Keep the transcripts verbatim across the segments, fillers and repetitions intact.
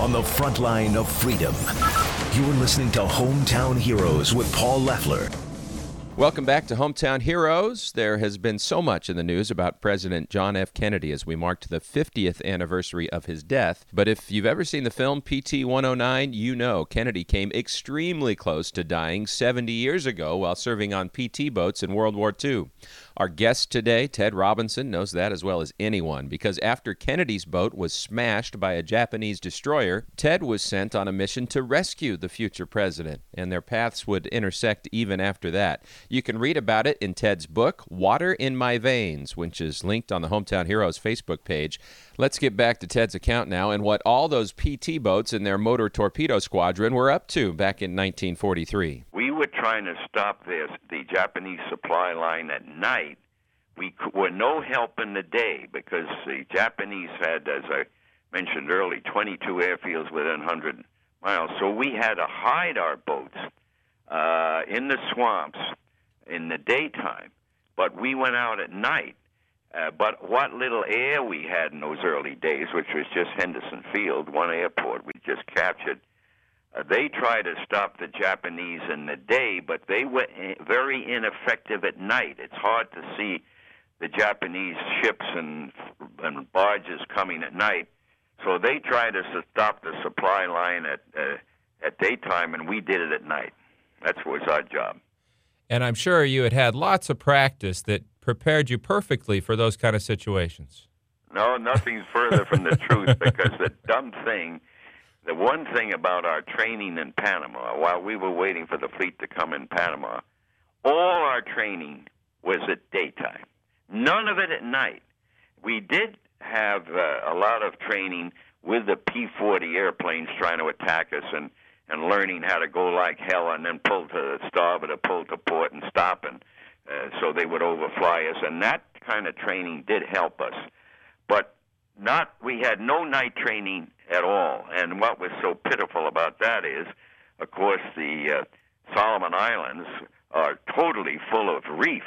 on the front line of freedom. You're listening to Hometown Heroes with Paul Leffler. Welcome back to Hometown Heroes. There has been so much in the news about President John F. Kennedy as we marked the fiftieth anniversary of his death. But if you've ever seen the film P T one oh nine, you know Kennedy came extremely close to dying seventy years ago while serving on P T boats in World War Two. Our guest today, Ted Robinson, knows that as well as anyone, because after Kennedy's boat was smashed by a Japanese destroyer, Ted was sent on a mission to rescue the future president, and their paths would intersect even after that. You can read about it in Ted's book, Water in My Veins, which is linked on the Hometown Heroes Facebook page. Let's get back to Ted's account now and what all those P T boats in their motor torpedo squadron were up to back in nineteen forty-three. We were trying to stop this, the Japanese supply line at night. We were no help in the day because the Japanese had, as I mentioned earlier, twenty-two airfields within one hundred miles. So we had to hide our boats uh, in the swamps in the daytime, but we went out at night. Uh, but what little air we had in those early days, which was just Henderson Field, one airport we just captured, uh, they tried to stop the Japanese in the day, but they were very ineffective at night. It's hard to see the Japanese ships and, and barges coming at night. So they tried to stop the supply line at, uh, at daytime, and we did it at night. That was our job. And I'm sure you had had lots of practice that prepared you perfectly for those kind of situations. No, nothing's further from the truth, because the dumb thing, the one thing about our training in Panama, while we were waiting for the fleet to come in Panama, all our training was at daytime. None of it at night. We did have uh, a lot of training with the P forty airplanes trying to attack us and, and learning how to go like hell and then pull to starboard or pull to port and stop, and uh, so they would overfly us. And that kind of training did help us. But not we had no night training at all. And what was so pitiful about that is, of course, the uh, Solomon Islands are totally full of reefs.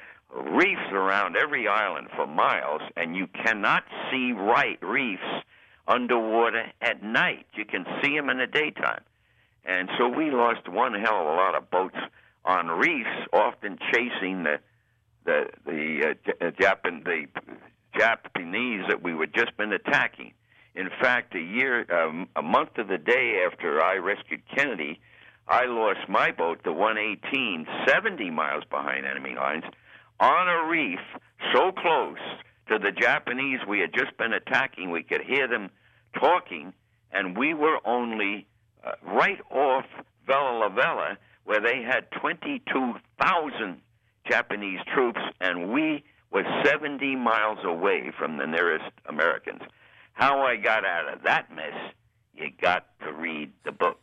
Reefs around every island for miles, and you cannot see right reefs underwater at night. You can see them in the daytime. And so we lost one hell of a lot of boats on reefs, often chasing the the the uh, Japan the Japanese that we were just been attacking. In fact, a year, um, a month to the day after I rescued Kennedy, I lost my boat, the one eighteen, seventy miles behind enemy lines, on a reef so close to the Japanese we had just been attacking, we could hear them talking, and we were only uh, right off Vella La Vella, where they had twenty-two thousand Japanese troops, and we were seventy miles away from the nearest Americans. How I got out of that mess, you got to read the book.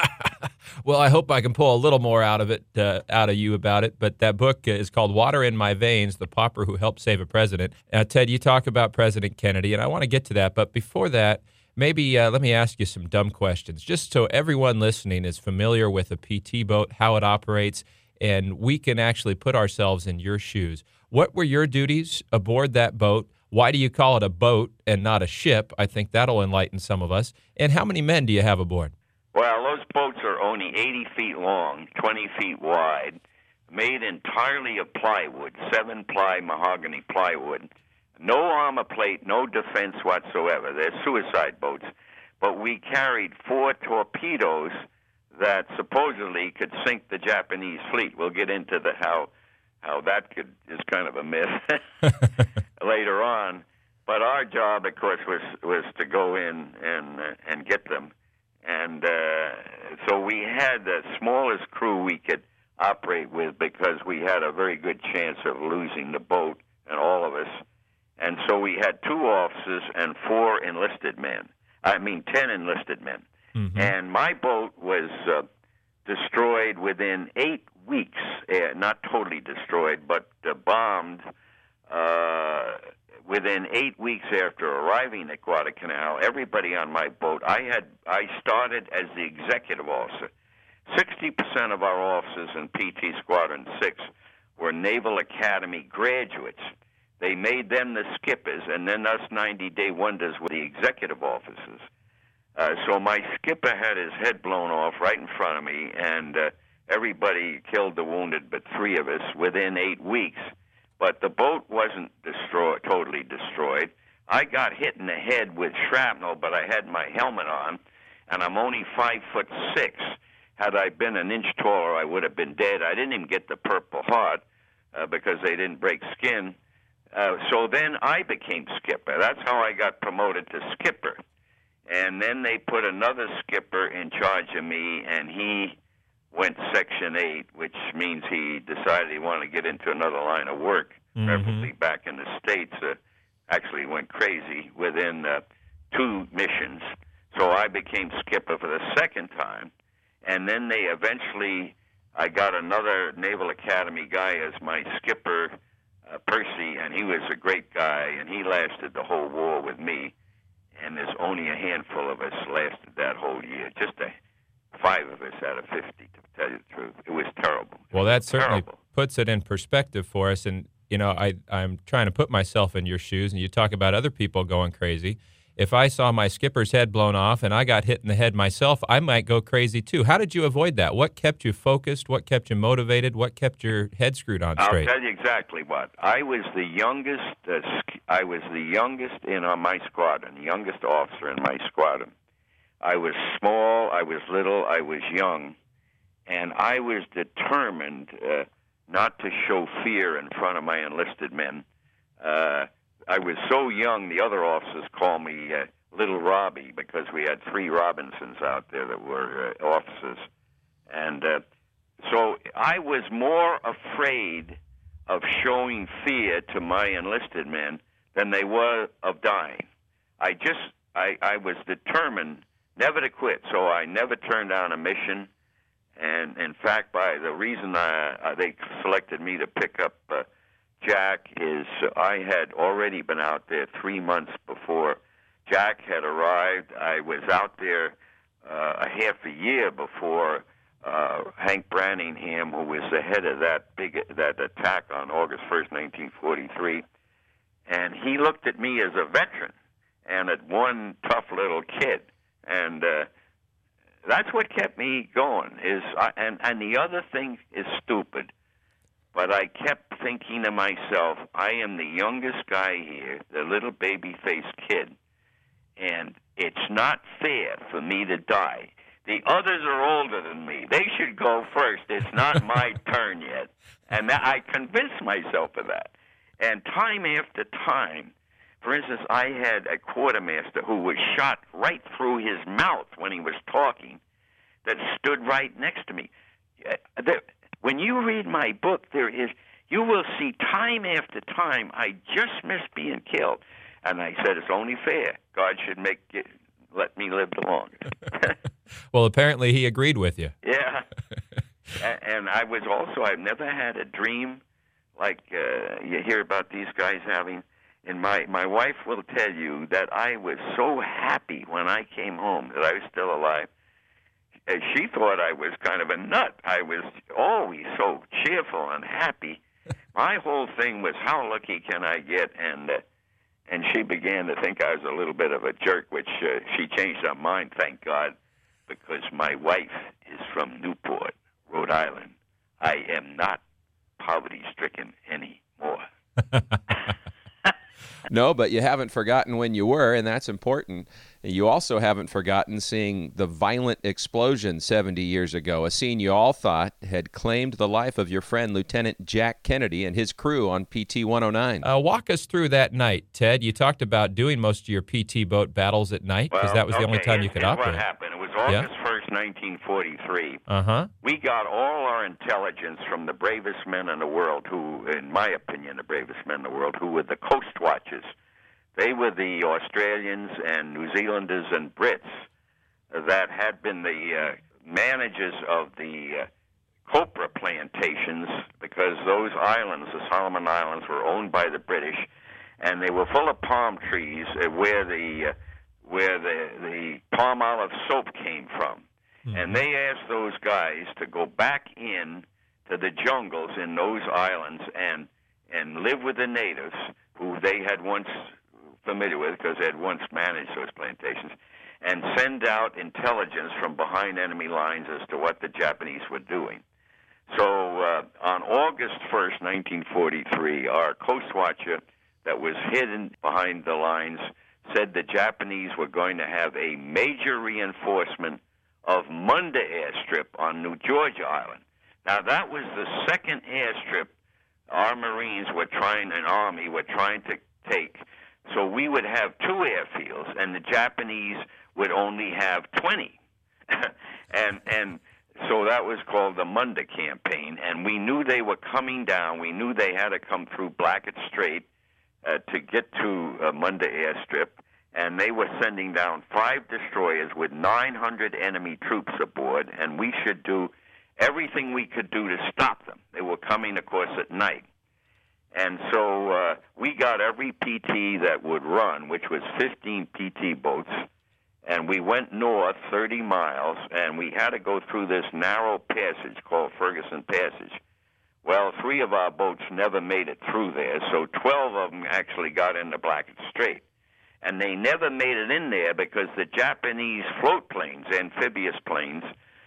Well, I hope I can pull a little more out of it, uh, out of you about it. But that book is called Water in My Veins, The Pauper Who Helped Save a President. Uh, Ted, you talk about President Kennedy, and I want to get to that. But before that, maybe uh, let me ask you some dumb questions, just so everyone listening is familiar with a P T boat, how it operates, and we can actually put ourselves in your shoes. What were your duties aboard that boat? Why do you call it a boat and not a ship? I think that'll enlighten some of us. And how many men do you have aboard? Well, those boats are only eighty feet long, twenty feet wide, made entirely of plywood, seven-ply mahogany plywood. No armor plate, no defense whatsoever. They're suicide boats. But we carried four torpedoes that supposedly could sink the Japanese fleet. We'll get into the how how that could is kind of a myth later on. But our job, of course, was was to go in and uh, and get them. And uh, so we had the smallest crew we could operate with because we had a very good chance of losing the boat and all of us. And so we had two officers and four enlisted men. I mean, ten enlisted men. Mm-hmm. And my boat was uh, destroyed within eight weeks. Uh, not totally destroyed, but uh, bombed uh, within eight weeks after arriving at Guadalcanal. Everybody on my boat, I had I started as the executive officer. Sixty percent of our officers in P T Squadron Six were Naval Academy graduates. They made them the skippers, and then us ninety-day wonders were the executive officers. Uh, so my skipper had his head blown off right in front of me, and uh, everybody killed the wounded but three of us within eight weeks. But the boat wasn't destroyed, totally destroyed. I got hit in the head with shrapnel, but I had my helmet on, and I'm only five foot six. Had I been an inch taller, I would have been dead. I didn't even get the Purple Heart uh, because they didn't break skin. Uh, so then I became skipper. That's how I got promoted to skipper. And then they put another skipper in charge of me, and he went Section eight, which means he decided he wanted to get into another line of work, mm-hmm. preferably back in the States. Uh, actually went crazy within uh, two missions. So I became skipper for the second time. And then they eventually, I got another Naval Academy guy as my skipper, uh, Percy, and he was a great guy, and he lasted the whole war with me. And there's only a handful of us lasted that whole year. Just a, five of us out of fifty, to tell you the truth. It was terrible. Well, that certainly terrible. puts it in perspective for us. And, you know, I, I'm trying to put myself in your shoes, and you talk about other people going crazy. If I saw my skipper's head blown off and I got hit in the head myself, I might go crazy too. How did you avoid that? What kept you focused? What kept you motivated? What kept your head screwed on straight? I'll tell you exactly what. I was the youngest. Uh, I was the youngest in uh, my squadron, the youngest officer in my squadron. I was small. I was little. I was young, and I was determined uh, not to show fear in front of my enlisted men. Uh, I was so young, the other officers called me uh, Little Robbie because we had three Robinsons out there that were uh, officers. And uh, so I was more afraid of showing fear to my enlisted men than they were of dying. I just, I, I was determined never to quit, so I never turned down a mission. And in fact, by the reason I, uh, they selected me to pick up uh, Jack is I had already been out there three months before Jack had arrived. I was out there uh, a half a year before uh, Hank Branningham, who was the head of that big that attack on August first, nineteen forty-three, and he looked at me as a veteran and at one tough little kid, and uh, that's what kept me going. Is uh, and and the other thing is stupid. But I kept thinking to myself, I am the youngest guy here, the little baby-faced kid, and it's not fair for me to die. The others are older than me. They should go first. It's not my turn yet. And I convinced myself of that. And time after time, for instance, I had a quartermaster who was shot right through his mouth when he was talking that stood right next to me. There, When you read my book, there is, you will see time after time, I just missed being killed. And I said, it's only fair. God should make it, let me live the longest. Well, apparently he agreed with you. Yeah. And I was also, I've never had a dream like uh, you hear about these guys having. And my, my wife will tell you that I was so happy when I came home that I was still alive. And she thought I was kind of a nut. I was always so cheerful and happy. My whole thing was, how lucky can I get? And uh, and she began to think I was a little bit of a jerk, which uh, she changed her mind, thank God, because my wife is from Newport, Rhode Island. I am not poverty-stricken anymore. No, but you haven't forgotten when you were, and that's important. You also haven't forgotten seeing the violent explosion seventy years ago, a scene you all thought had claimed the life of your friend Lieutenant Jack Kennedy and his crew on P T one oh nine. Uh, walk us through that night, Ted. You talked about doing most of your P T boat battles at night because well, that was the okay, only time you could here's operate. What happened? It was August first, nineteen forty-three. Uh-huh. We got all our intelligence from the bravest men in the world who, in my opinion, the bravest men in the world, who were the Coast Watchers. They were the Australians and New Zealanders and Brits that had been the uh, managers of the uh, copra plantations because those islands, the Solomon Islands, were owned by the British, and they were full of palm trees uh, where the uh, where the, the palm olive soap came from. Mm-hmm. And they asked those guys to go back in to the jungles in those islands and and live with the natives who they had once familiar with because they had once managed those plantations, and send out intelligence from behind enemy lines as to what the Japanese were doing. So uh, on August first, nineteen forty-three, our Coast Watcher that was hidden behind the lines said the Japanese were going to have a major reinforcement of Munda airstrip on New Georgia Island. Now, that was the second airstrip our Marines were trying, an Army were trying to take. So we would have two airfields, and the Japanese would only have twenty. and and so that was called the Munda Campaign, and we knew they were coming down. We knew they had to come through Blackett Strait uh, to get to uh, Munda Airstrip, and they were sending down five destroyers with nine hundred enemy troops aboard, and we should do everything we could do to stop them. They were coming, of course, at night. And so uh, we got every P T that would run, which was fifteen P T boats, and we went north thirty miles, and we had to go through this narrow passage called Ferguson Passage. Well, three of our boats never made it through there, so twelve of them actually got into Blackett Strait. And they never made it in there because the Japanese float planes, amphibious planes,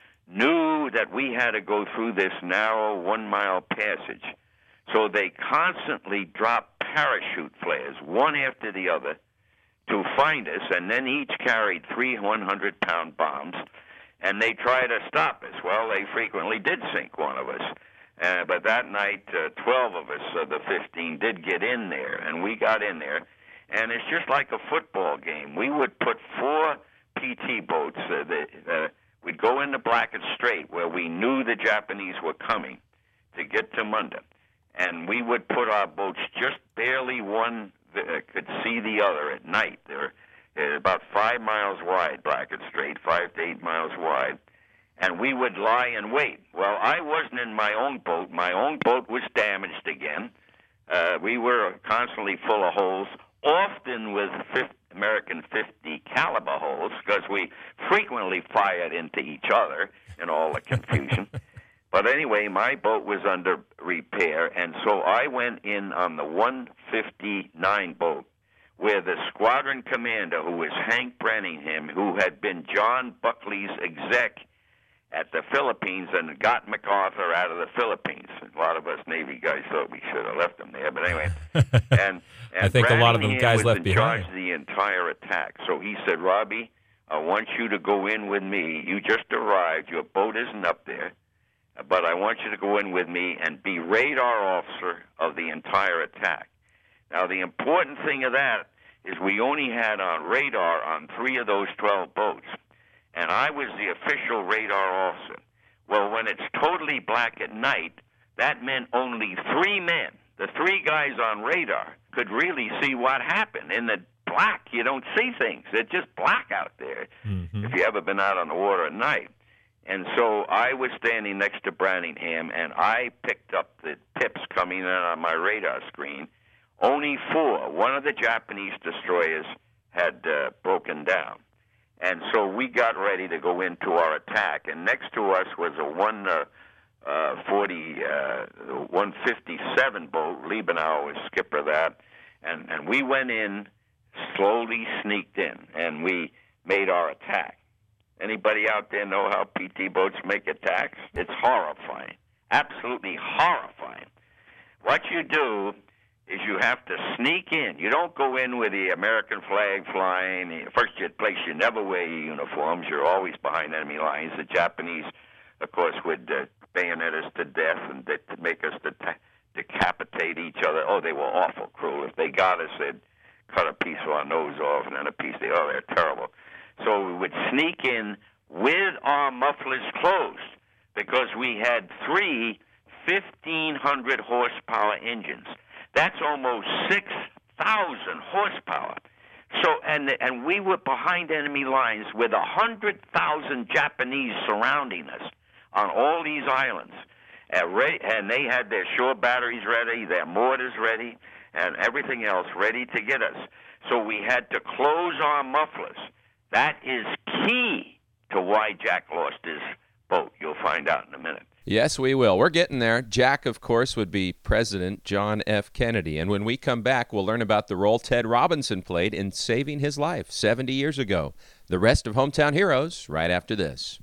knew that we had to go through this narrow one-mile passage. So they constantly dropped parachute flares, one after the other, to find us, and then each carried three hundred-pound bombs, and they tried to stop us. Well, they frequently did sink one of us. Uh, but that night, uh, twelve of us, of the fifteen, did get in there, and we got in there. And it's just like a football game. We would put four P T boats. Uh, the, uh, we'd go into Blackett Strait, where we knew the Japanese were coming to get to Munda. And we would put our boats just barely one uh, could see the other at night. They're uh, about five miles wide, Blackett Strait, five to eight miles wide. And we would lie in wait. Well, I wasn't in my own boat. My own boat was damaged again. Uh, we were constantly full of holes, often with fifty, American fifty caliber holes, because we frequently fired into each other in all the confusion. But anyway, my boat was under repair, and so I went in on the one fifty-nine boat, where the squadron commander, who was Hank Branningham, who had been John Buckley's exec at the Philippines and got MacArthur out of the Philippines. A lot of us Navy guys thought we should have left him there, but anyway. And, and I think a lot of the guys was left in behind. charge of the entire attack. So he said, Robbie, I want you to go in with me. You just arrived. Your boat isn't up there. But I want you to go in with me and be radar officer of the entire attack. Now, the important thing of that is we only had on radar on three of those twelve boats, and I was the official radar officer. Well, when it's totally black at night, that meant only three men, the three guys on radar, could really see what happened. In the black, you don't see things. It's just black out there, mm-hmm. if you ever been out on the water at night. And so I was standing next to Branningham, and I picked up the tips coming in on my radar screen. Only four. One of the Japanese destroyers had uh, broken down. And so we got ready to go into our attack. And next to us was a one forty, uh, one fifty-seven boat. Liebenauer was skipper of that. And, and we went in, slowly sneaked in, and we made our attack. Anybody out there know how P T boats make attacks? It's horrifying, absolutely horrifying. What you do is you have to sneak in. You don't go in with the American flag flying. First place, you never wear your uniforms. You're always behind enemy lines. The Japanese, of course, would uh, bayonet us to death and they'd make us de- decapitate each other. Oh, they were awful cruel. If they got us, they'd cut a piece of our nose off and then a piece of the other. They're terrible. So we would sneak in with our mufflers closed because we had three fifteen hundred horsepower engines. That's almost six thousand horsepower. So, and and we were behind enemy lines with one hundred thousand Japanese surrounding us on all these islands. And they had their shore batteries ready, their mortars ready, and everything else ready to get us. So we had to close our mufflers. That is key to why Jack lost his boat. You'll find out in a minute. Yes, we will. We're getting there. Jack, of course, would be President John F. Kennedy. And when we come back, we'll learn about the role Ted Robinson played in saving his life seventy years ago. The rest of Hometown Heroes right after this.